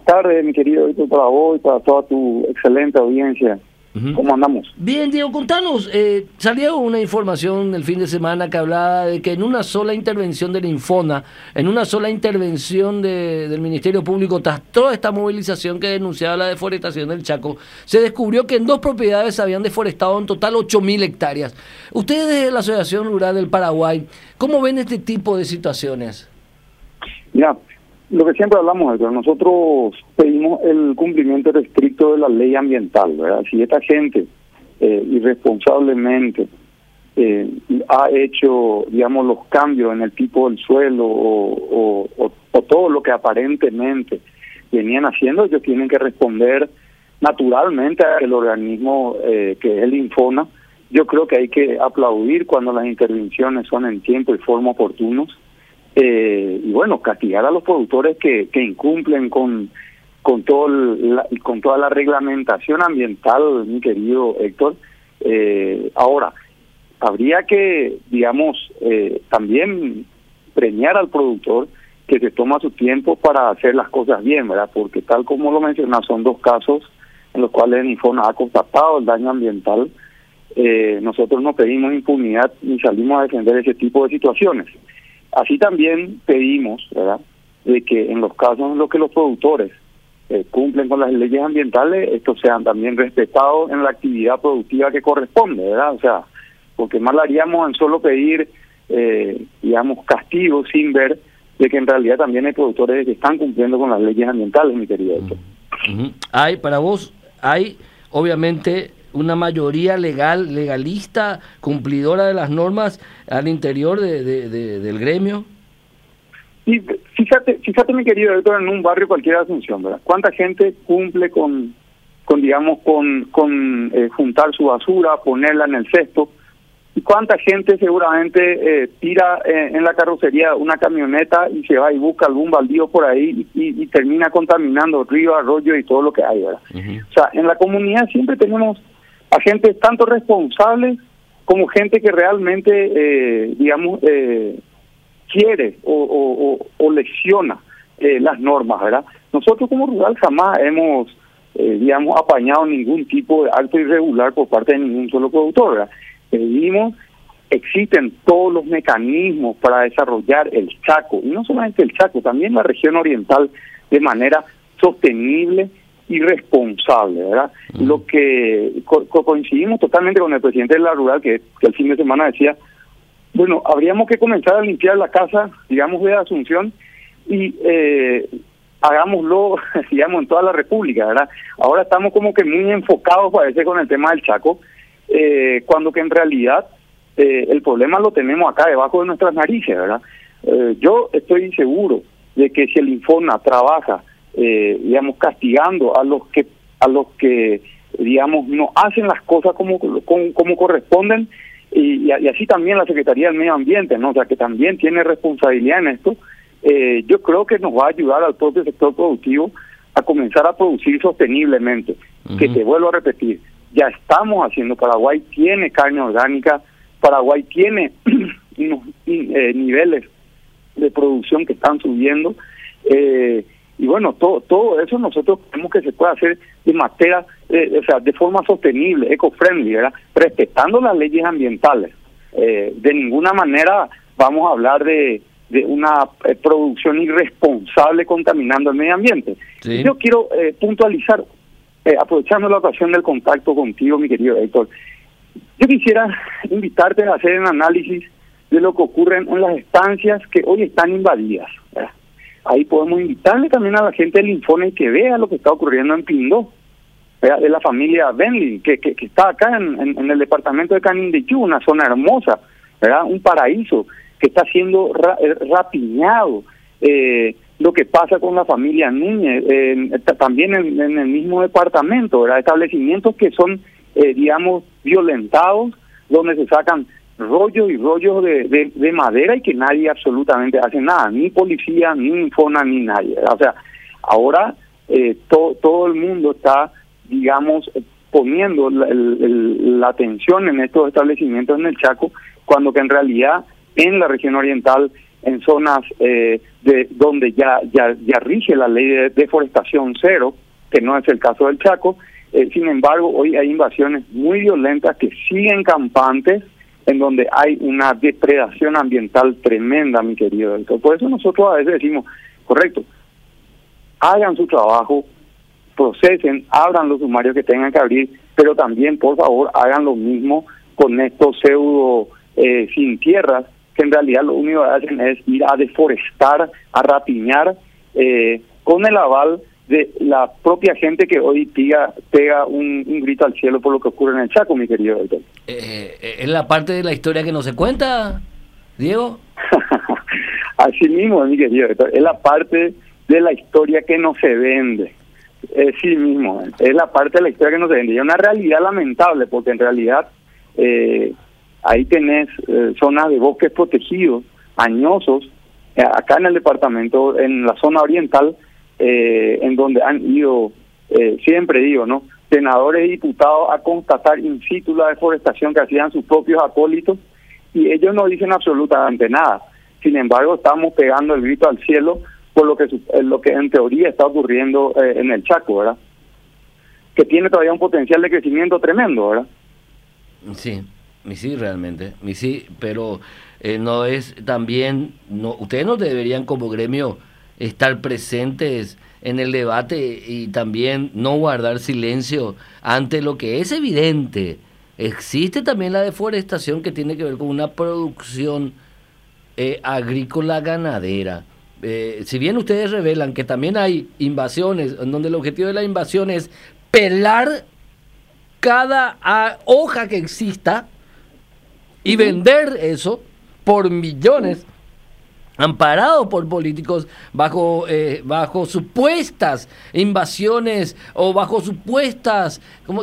tardes, mi querido Víctor, para vos y para toda tu excelente audiencia. ¿Cómo andamos? Bien, Diego, contanos, salió una información el fin de semana que hablaba de que en una sola intervención del Infona, en una sola intervención del Ministerio Público, tras toda esta movilización que denunciaba la deforestación del Chaco, se descubrió que en 2 propiedades se habían deforestado en total 8.000 hectáreas. Ustedes desde la Asociación Rural del Paraguay, ¿cómo ven este tipo de situaciones? Mira, lo que siempre hablamos es que nosotros pedimos el cumplimiento estricto de la ley ambiental, ¿verdad? Si esta gente irresponsablemente ha hecho, digamos, los cambios en el tipo del suelo o todo lo que aparentemente venían haciendo, ellos tienen que responder naturalmente al organismo que es el Infona. Yo creo que hay que aplaudir cuando las intervenciones son en tiempo y forma oportunos. Y bueno, castigar a los productores que incumplen con toda la reglamentación ambiental, mi querido Héctor. Ahora, habría que, digamos, también premiar al productor que se toma su tiempo para hacer las cosas bien, ¿verdad? Porque tal como lo mencionas, son 2 casos en los cuales el Infona ha constatado el daño ambiental. Nosotros no pedimos impunidad ni salimos a defender ese tipo de situaciones. Así también pedimos, ¿verdad?, de que en los casos en los que los productores cumplen con las leyes ambientales, estos sean también respetados en la actividad productiva que corresponde, ¿verdad? O sea, porque mal haríamos en solo pedir, digamos, castigos sin ver de que en realidad también hay productores que están cumpliendo con las leyes ambientales, mi querido Héctor. Para vos, hay obviamente una mayoría legalista, cumplidora de las normas al interior del gremio. Y fíjate mi querido Héctor, en un barrio cualquiera de Asunción, ¿verdad? ¿Cuánta gente cumple con juntar su basura, ponerla en el cesto? ¿Y cuánta gente seguramente tira en la carrocería una camioneta y se va y busca algún baldío por ahí y termina contaminando río, arroyo y todo lo que hay, ¿verdad? O sea, en la comunidad siempre tenemos a gente tanto responsable como gente que realmente, quiere o lesiona las normas, ¿verdad? Nosotros como Rural jamás hemos, apañado ningún tipo de acto irregular por parte de ningún solo productor, ¿verdad? Existen todos los mecanismos para desarrollar el Chaco, y no solamente el Chaco, también la región oriental de manera sostenible y responsable, ¿verdad? Lo que coincidimos totalmente con el presidente de la Rural, que el fin de semana decía, bueno, habríamos que comenzar a limpiar la casa, digamos, de Asunción y hagámoslo, digamos, en toda la República, ¿verdad? Ahora estamos como que muy enfocados, parece, con el tema del Chaco, cuando que en realidad el problema lo tenemos acá debajo de nuestras narices, ¿verdad? Yo estoy seguro de que si el Infona trabaja, castigando a los que digamos no hacen las cosas como corresponden, y así también la Secretaría del Medio Ambiente, ¿no? O sea, que también tiene responsabilidad en esto, yo creo que nos va a ayudar al propio sector productivo a comenzar a producir sosteniblemente. Que te vuelvo a repetir, ya estamos haciendo, Paraguay tiene carne orgánica, Paraguay tiene unos niveles de producción que están subiendo, y bueno, todo eso nosotros creemos que se puede hacer de manera, de forma sostenible, eco-friendly, ¿verdad? Respetando las leyes ambientales. De ninguna manera vamos a hablar de una producción irresponsable contaminando el medio ambiente. Sí. Yo quiero puntualizar, aprovechando la ocasión del contacto contigo, mi querido Héctor, yo quisiera invitarte a hacer un análisis de lo que ocurre en las estancias que hoy están invadidas, ¿verdad? Ahí podemos invitarle también a la gente del Infona y que vea lo que está ocurriendo en Pindó, ¿verdad? De la familia Benley, que está acá en el departamento de Canindeyú, una zona hermosa, ¿verdad? Un paraíso que está siendo rapiñado. Lo que pasa con la familia Núñez, también en el mismo departamento, ¿verdad? Establecimientos que son, violentados, donde se sacan rollos y rollos de madera y que nadie absolutamente hace nada, ni policía, ni Infona, ni nadie, ¿verdad? O sea, ahora todo el mundo está, poniendo la atención en estos establecimientos en el Chaco, cuando que en realidad en la región oriental en zonas de donde ya rige la ley de deforestación cero, que no es el caso del Chaco. Sin embargo, hoy hay invasiones muy violentas que siguen campantes, en donde hay una depredación ambiental tremenda, mi querido. Entonces, por eso nosotros a veces decimos, correcto, hagan su trabajo, procesen, abran los sumarios que tengan que abrir, pero también, por favor, hagan lo mismo con estos pseudo sin tierras, que en realidad lo único que hacen es ir a deforestar, a rapiñar, con el aval de la propia gente que hoy pega un grito al cielo por lo que ocurre en el Chaco, mi querido doctor. ¿Es la parte de la historia que no se cuenta, Diego? Así mismo, mi querido doctor, es la parte de la historia que no se vende. Sí mismo, es la parte de la historia que no se vende. Y es una realidad lamentable, porque en realidad ahí tenés zonas de bosques protegidos, añosos, acá en el departamento, en la zona oriental, en donde han ido, siempre digo, ¿no?, senadores y diputados a constatar in situ la deforestación que hacían sus propios acólitos, y ellos no dicen absolutamente nada. Sin embargo, estamos pegando el grito al cielo por lo que en teoría está ocurriendo en el Chaco, ¿verdad? Que tiene todavía un potencial de crecimiento tremendo, ¿verdad? Sí, realmente, sí, pero no es también, no, ustedes no deberían como gremio estar presentes en el debate y también no guardar silencio ante lo que es evidente. Existe también la deforestación que tiene que ver con una producción agrícola ganadera. Si bien ustedes revelan que también hay invasiones, en donde el objetivo de la invasión es pelar cada hoja que exista y vender eso por millones, amparado por políticos bajo supuestas invasiones o bajo supuestas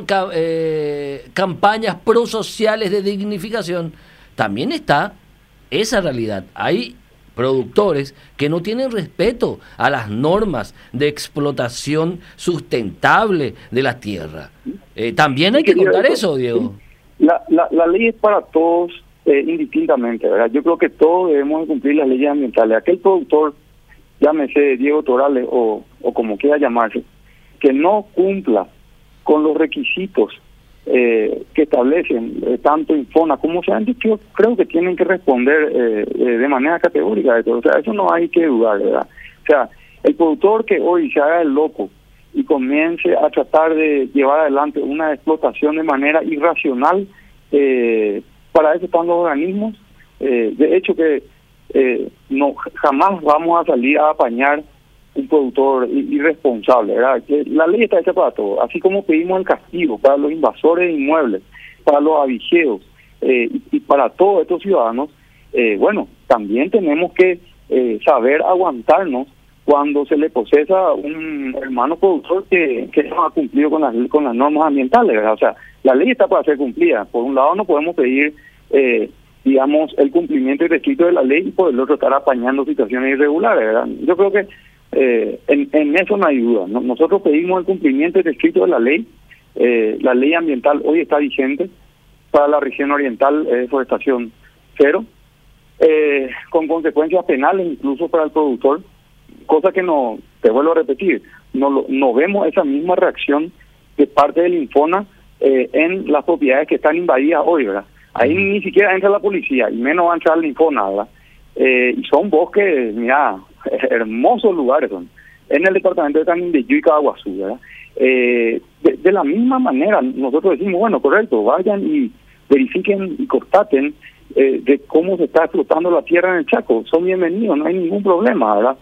campañas prosociales de dignificación, también está esa realidad. Hay productores que no tienen respeto a las normas de explotación sustentable de la tierra. También hay que contar eso, Diego. La ley es para todos indistintamente, ¿verdad? Yo creo que todos debemos de cumplir las leyes ambientales. Aquel productor, llámese Diego Torales o como quiera llamarse, que no cumpla con los requisitos que establecen tanto Infona como se han dicho, creo que tienen que responder de manera categórica de todo. O sea, eso no hay que dudar, ¿verdad? O sea, el productor que hoy se haga el loco y comience a tratar de llevar adelante una explotación de manera irracional, para eso están los organismos. De hecho que no jamás vamos a salir a apañar un productor irresponsable, ¿verdad? Que la ley está hecha para todo, así como pedimos el castigo para los invasores de inmuebles, para los avijeros y para todos estos ciudadanos. Bueno, también tenemos que saber aguantarnos cuando se le procesa a un hermano productor que no ha cumplido con las normas ambientales, ¿verdad? O sea, la ley está para ser cumplida. Por un lado no podemos pedir, digamos, el cumplimiento irrestricto de la ley, y por el otro estar apañando situaciones irregulares, ¿verdad? Yo creo que en eso no hay duda, ¿no? Nosotros pedimos el cumplimiento irrestricto de la ley. La ley ambiental hoy está vigente para la región oriental, deforestación cero, con consecuencias penales incluso para el productor, cosa que no, te vuelvo a repetir, no vemos esa misma reacción de parte del Infona en las propiedades que están invadidas hoy, ¿verdad? Ahí ni siquiera entra la policía, y menos va a entrar el Infona, ¿verdad? Y son bosques, mira, hermosos lugares son, en el departamento de Canindeyú y Caaguazú, ¿verdad? De la misma manera, nosotros decimos, bueno, correcto, vayan y verifiquen y constaten de cómo se está explotando la tierra en el Chaco, son bienvenidos, no hay ningún problema, ¿verdad?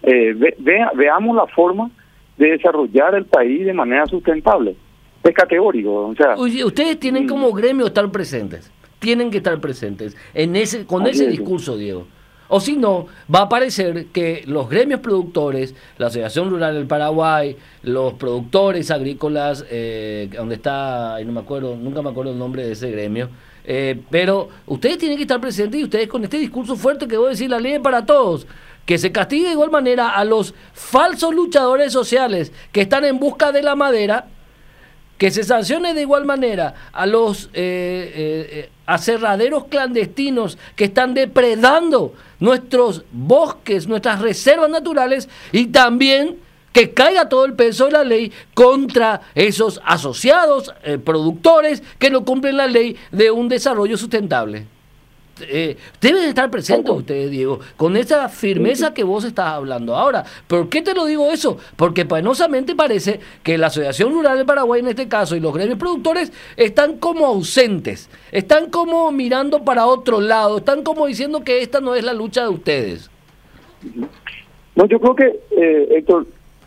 Veamos la forma de desarrollar el país de manera sustentable. Es categórico, o sea... Oye, ustedes tienen como gremio estar presentes, tienen que estar presentes con ese discurso, Diego. O si no, va a parecer que los gremios productores, la Asociación Rural del Paraguay, los productores agrícolas, donde está, y no me acuerdo, nunca me acuerdo el nombre de ese gremio, pero ustedes tienen que estar presentes, y ustedes con este discurso fuerte que voy a decir, la ley es para todos, que se castigue de igual manera a los falsos luchadores sociales que están en busca de la madera, que se sancione de igual manera a los aserraderos clandestinos que están depredando nuestros bosques, nuestras reservas naturales, y también que caiga todo el peso de la ley contra esos asociados, productores que no cumplen la ley de un desarrollo sustentable. Deben estar presentes ustedes, Diego, con esa firmeza que vos estás hablando ahora. ¿Por qué te lo digo eso? Porque penosamente parece que la Asociación Rural de Paraguay en este caso y los gremios productores están como ausentes, están como mirando para otro lado, están como diciendo que esta no es la lucha de ustedes. No, yo creo que, Héctor,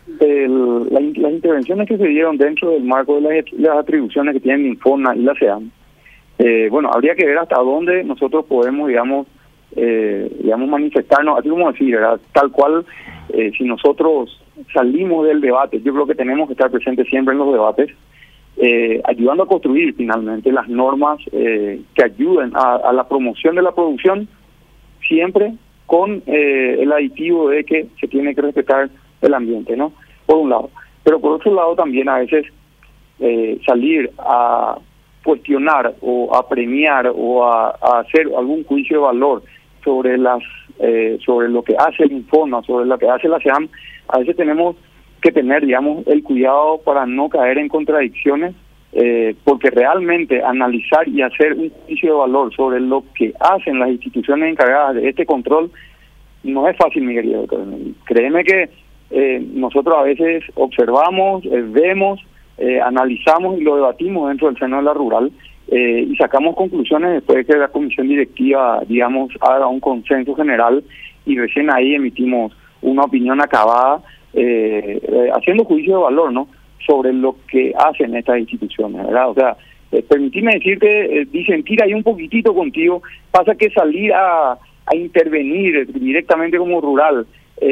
las intervenciones que se dieron dentro del marco de las atribuciones que tienen Infona y la SEAM, bueno, habría que ver hasta dónde nosotros podemos, digamos, manifestarnos, así como decir, ¿verdad? Tal cual, si nosotros salimos del debate, yo creo que tenemos que estar presentes siempre en los debates, ayudando a construir finalmente las normas que ayuden a la promoción de la producción, siempre con el aditivo de que se tiene que respetar el ambiente, ¿no? Por un lado. Pero por otro lado también a veces salir a cuestionar o a premiar o a hacer algún juicio de valor sobre sobre lo que hace el Infona, sobre lo que hace la SEAM, a veces tenemos que tener, digamos, el cuidado para no caer en contradicciones, porque realmente analizar y hacer un juicio de valor sobre lo que hacen las instituciones encargadas de este control no es fácil, mi querido. Créeme que nosotros a veces observamos, vemos, analizamos y lo debatimos dentro del seno de la rural, y sacamos conclusiones después de que la comisión directiva, digamos, haga un consenso general, y recién ahí emitimos una opinión acabada, haciendo juicio de valor, ¿no?, sobre lo que hacen estas instituciones, ¿verdad? O sea, permitime decirte, disentir ahí un poquitito contigo. Pasa que salir a intervenir directamente como rural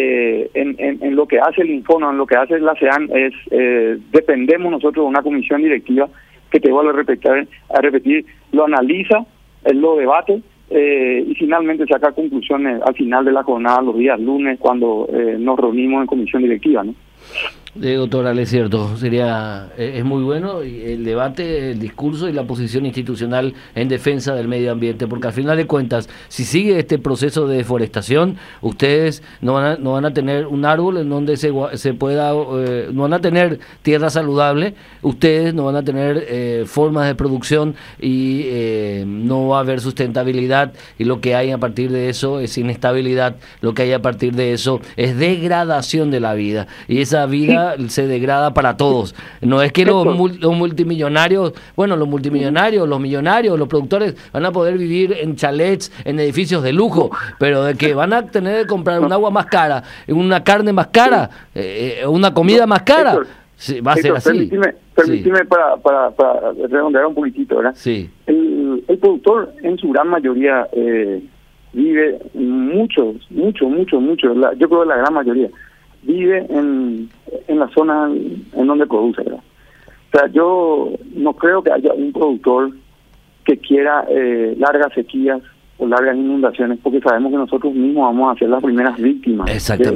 en lo que hace el Infona, en lo que hace la SEAM, dependemos nosotros de una comisión directiva que, te vuelvo a repetir, lo analiza, lo debate, y finalmente saca conclusiones al final de la jornada, los días lunes, cuando nos reunimos en comisión directiva, ¿no? Diego Torales, es cierto, es muy bueno el debate, el discurso y la posición institucional en defensa del medio ambiente, porque al final de cuentas, si sigue este proceso de deforestación, ustedes no van a tener un árbol en donde se pueda, no van a tener tierra saludable, ustedes no van a tener formas de producción, y no va a haber sustentabilidad, y lo que hay a partir de eso es inestabilidad, lo que hay a partir de eso es degradación de la vida, y esa vida se degrada para todos. No es que los multimillonarios, bueno, los multimillonarios, los millonarios, los productores van a poder vivir en chalets, en edificios de lujo, pero de que van a tener que comprar un agua más cara, una carne más cara, una comida más cara, sí, va a ser así. Permíteme sí. para redondear un poquitito, ¿verdad? Sí. El productor en su gran mayoría vive yo creo que la gran mayoría vive en la zona en donde produce, ¿verdad? O sea, yo no creo que haya un productor que quiera largas sequías o largas inundaciones, porque sabemos que nosotros mismos vamos a ser las primeras víctimas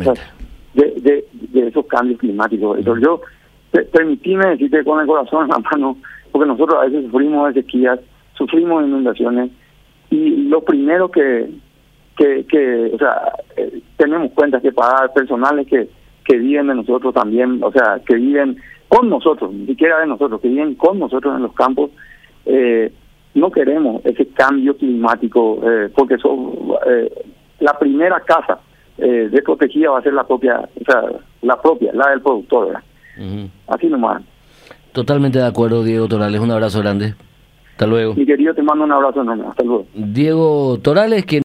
de esos cambios climáticos. Entonces yo, permitime decirte con el corazón en la mano, porque nosotros a veces sufrimos de sequías, sufrimos de inundaciones, y lo primero que o sea, tenemos cuentas que pagar, personales que viven de nosotros también, o sea, que viven con nosotros, ni siquiera de nosotros, que viven con nosotros en los campos. No queremos ese cambio climático, porque la primera casa desprotegida va a ser la propia, o sea, la del productor, ¿verdad? Así nomás. Totalmente de acuerdo, Diego Torales, un abrazo grande. Hasta luego. Mi querido, te mando un abrazo enorme. Hasta luego. Diego Torales, quien